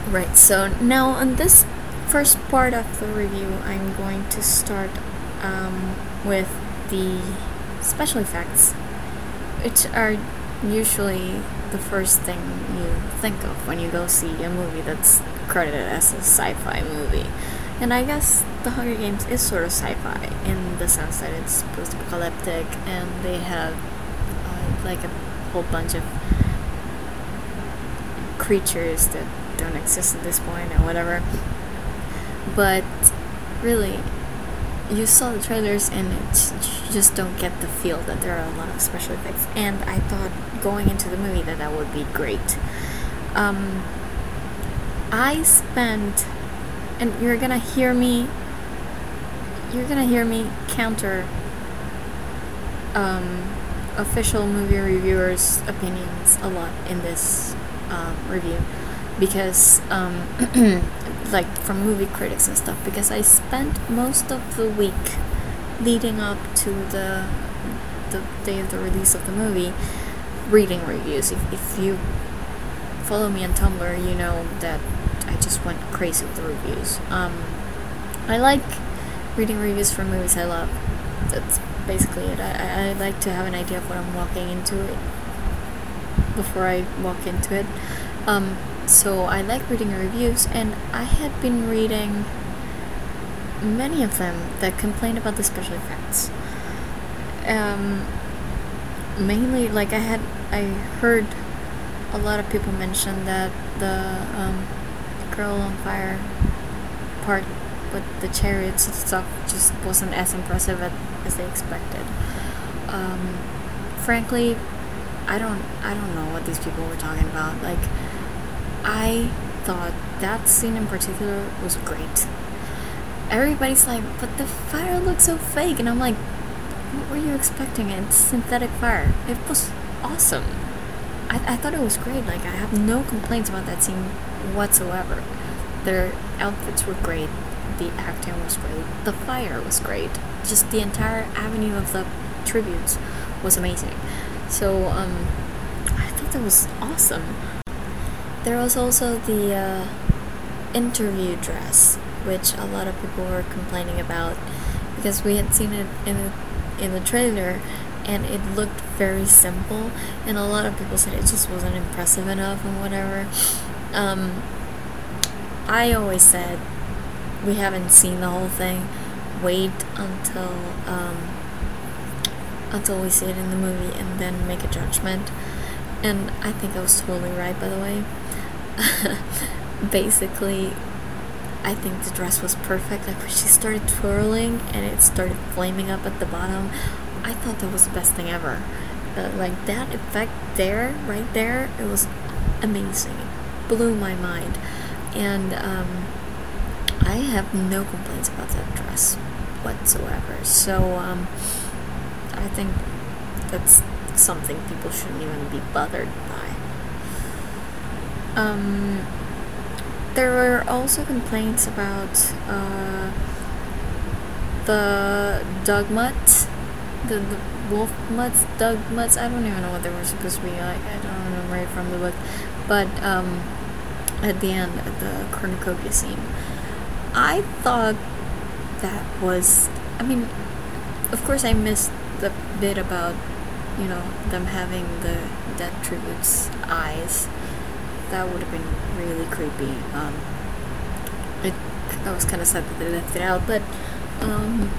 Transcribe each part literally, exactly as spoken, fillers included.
Right, so now on this first part of the review, I'm going to start um, with the special effects, which are usually the first thing you think of when you go see a movie that's credited as a sci-fi movie. And I guess The Hunger Games is sort of sci-fi in the sense that it's post-apocalyptic and they have uh, like a whole bunch of creatures that don't exist at this point or whatever. But really, you saw the trailers and it, you just don't get the feel that there are a lot of special effects. And I thought going into the movie that that would be great. Um, I spent, and you're gonna hear me, you're gonna hear me counter um, official movie reviewers' opinions a lot in this um, review, because um, like from movie critics and stuff, because I spent most of the week leading up to the the day of the release of the movie reading reviews. If, if you follow me on Tumblr, you know that I just went crazy with the reviews. um, I like reading reviews for movies I love. That's basically it. I, I like to have an idea of what I'm walking into it before I walk into it. Um, so I like reading reviews, and I had been reading many of them that complain about the special effects. Um, mainly, like I had, I heard a lot of people mention that the um, Girl on Fire part with the chariots and stuff just wasn't as impressive as they expected. Um, frankly, I don't I don't know what these people were talking about. Like, I thought that scene in particular was great. Everybody's like, but the fire looks so fake, and I'm like, what were you expecting? It's synthetic fire. It was awesome. I, I thought it was great. Like, I have no complaints about that scene whatsoever. Their outfits were great. The acting was great. The fire was great. Just the entire avenue of the tributes was amazing. So, um, I thought that was awesome. There was also the uh, interview dress, which a lot of people were complaining about because we had seen it in the, in the trailer, and it looked very simple, and a lot of people said it just wasn't impressive enough and whatever. Um, I always said, we haven't seen the whole thing. Wait until um, until we see it in the movie and then make a judgment. And I think I was totally right, by the way. Basically, I think the dress was perfect. Like, when she started twirling and it started flaming up at the bottom, I thought that was the best thing ever. Uh, like, that effect there, right there, it was amazing. It blew my mind. And um, I have no complaints about that dress whatsoever. So, um, I think that's something people shouldn't even be bothered by. Um, there were also complaints about uh, the dog mutts, the, the wolf mutts, dog mutts. I don't even know what they were supposed to be like. I don't remember it from the book. But um, at the end, at the cornucopia scene, I thought that was, I mean, of course I missed the bit about, you know, them having the dead tribute's eyes. That would have been really creepy. Um, it, I was kind of sad that they left it out, but um,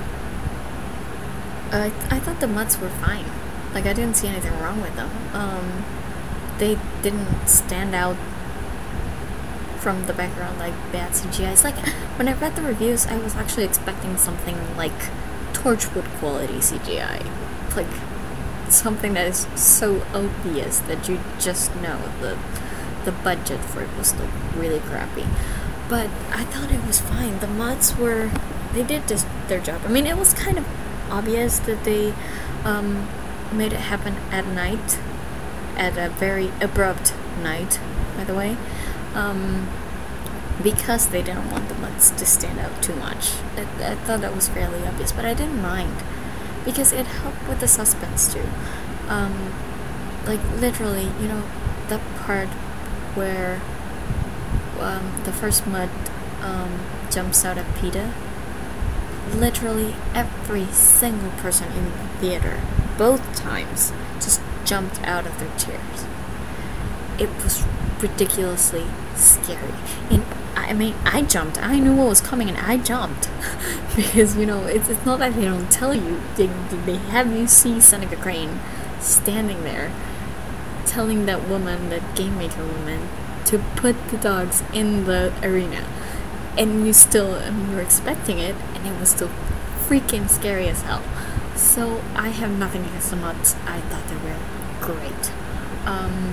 I, I thought the mutts were fine. Like, I didn't see anything wrong with them. Um, they didn't stand out from the background like bad C G I. It's like, when I read the reviews, I was actually expecting something like Torchwood quality C G I. Like, something that is so obvious that you just know the the budget for it was like really crappy. But I thought it was fine. The mutts were, they did just their job. I mean, it was kind of obvious that they um, made it happen at night, at a very abrupt night, by the way, um, because they didn't want the mutts to stand out too much. I, I thought that was fairly obvious, but I didn't mind because it helped with the suspense too. Um, like, literally, you know, that part where um, the first mud um, jumps out of PETA, literally every single person in the theater, both times, just jumped out of their chairs. It was ridiculously scary. And I mean, I jumped. I knew what was coming, and I jumped because you know it's it's not that they don't tell you. They they have you see Seneca Crane standing there, telling that woman, that game maker woman, to put the dogs in the arena, and you still, I mean, you're expecting it, and it was still freaking scary as hell. So I have nothing against the mods. I thought they were great. Um,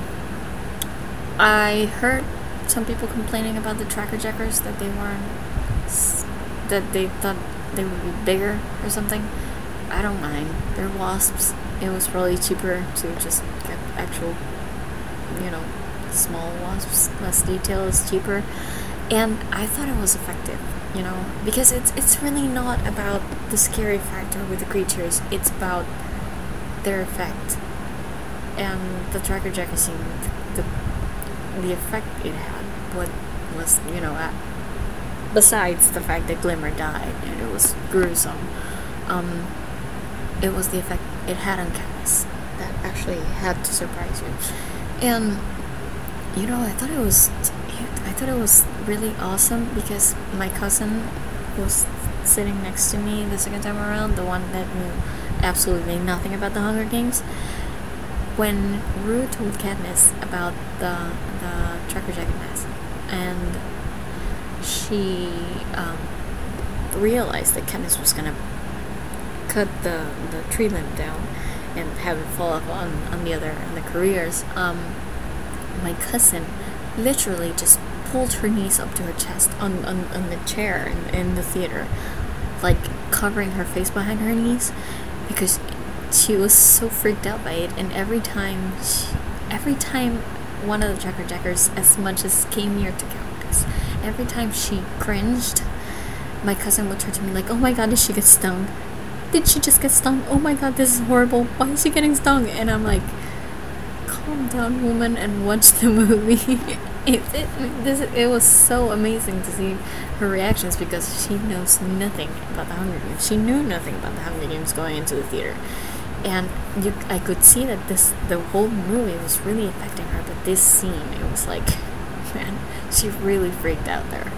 I heard some people complaining about the tracker jackers, that they weren't, that they thought they would be bigger or something. I don't mind. They're wasps. It was probably cheaper to just get actual, you know, small wasps. Less detail is cheaper. And I thought it was effective, you know, because it's it's really not about the scary factor with the creatures. It's about their effect. And the tracker jacker seemed the the effect it had. What was, you know, uh, besides the fact that Glimmer died and it was gruesome, um, it was the effect it had on Katniss that actually had to surprise you. And you know, I thought it was, I thought it was really awesome because my cousin was sitting next to me the second time around, the one that knew absolutely nothing about the Hunger Games. When Rue told Katniss about the the tracker jacket mask, and she um, realized that Katniss was gonna cut the, the tree limb down and have it fall off on, on the other on the careers, um, my cousin literally just pulled her knees up to her chest on, on, on the chair in, in the theater, like covering her face behind her knees, because she was so freaked out by it. And every time she, every time one of the tracker jackers as much as came near to Countess, every time she cringed, my cousin would turn to me like, oh my god, did she get stung? Did she just get stung? Oh my god, this is horrible. Why is she getting stung? And I'm like, calm down, woman, and watch the movie. it, it, this, it was so amazing to see her reactions because she knows nothing about the Hunger Games. She knew nothing about the Hunger Games going into the theater. And you, I could see that this the whole movie was really affecting her, but this scene, it was like, man, she really freaked out there.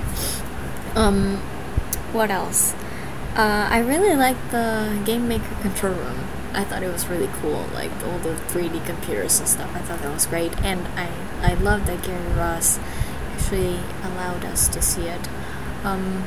Um, what else? Uh, I really liked the Game Maker control room. I thought it was really cool, like all the three D computers and stuff. I thought that was great, and I I loved that Gary Ross actually allowed us to see it. Um,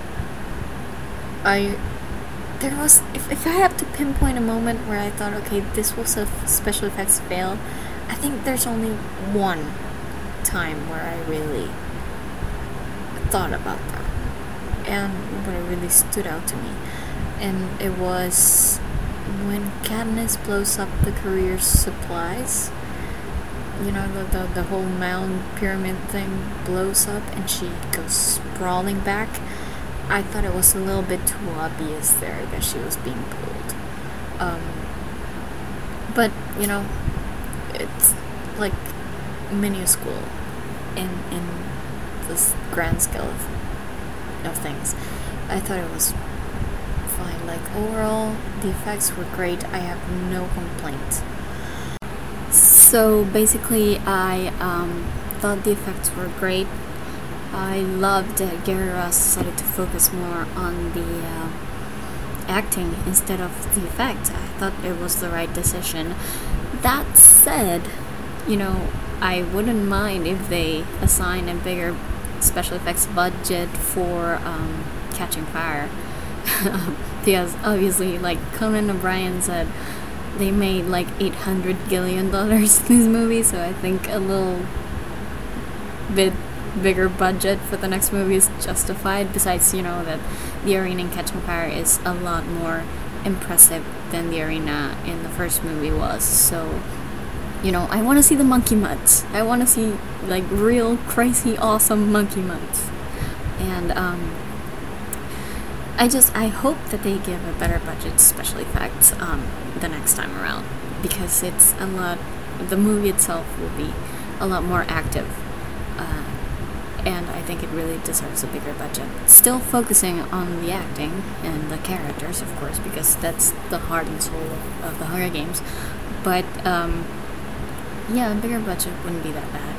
I there was if if I have to pinpoint a moment where I thought, okay, this was a special effects fail, I think there's only one time where I really thought about that, and where it really stood out to me, and it was when Katniss blows up the career supplies. You know, the, the the whole mound pyramid thing blows up and she goes sprawling back. I thought it was a little bit too obvious there that she was being pulled. Um, but, you know, it's like minuscule in in this grand scale of, of things. I thought it was fine. Like, overall, the effects were great. I have no complaints. So basically, I um, thought the effects were great. I loved that Gary Ross decided to focus more on the uh, acting instead of the effects. I thought it was the right decision. That said, you know, I wouldn't mind if they assign a bigger special effects budget for um, Catching Fire. Because obviously, like Conan O'Brien said, they made like eight hundred gillion dollars in this movie, so I think a little bit bigger budget for the next movie is justified. Besides, you know, that the arena in Catching Fire is a lot more impressive than the arena in the first movie was. So, you know, I want to see the monkey mutts. I want to see like real crazy awesome monkey mutts. And um I just, I hope that they give a better budget special effects um, the next time around, because it's a lot, the movie itself will be a lot more active, uh, and I think it really deserves a bigger budget. Still focusing on the acting and the characters, of course, because that's the heart and soul of, of the Hunger Games. But um, yeah, a bigger budget wouldn't be that bad.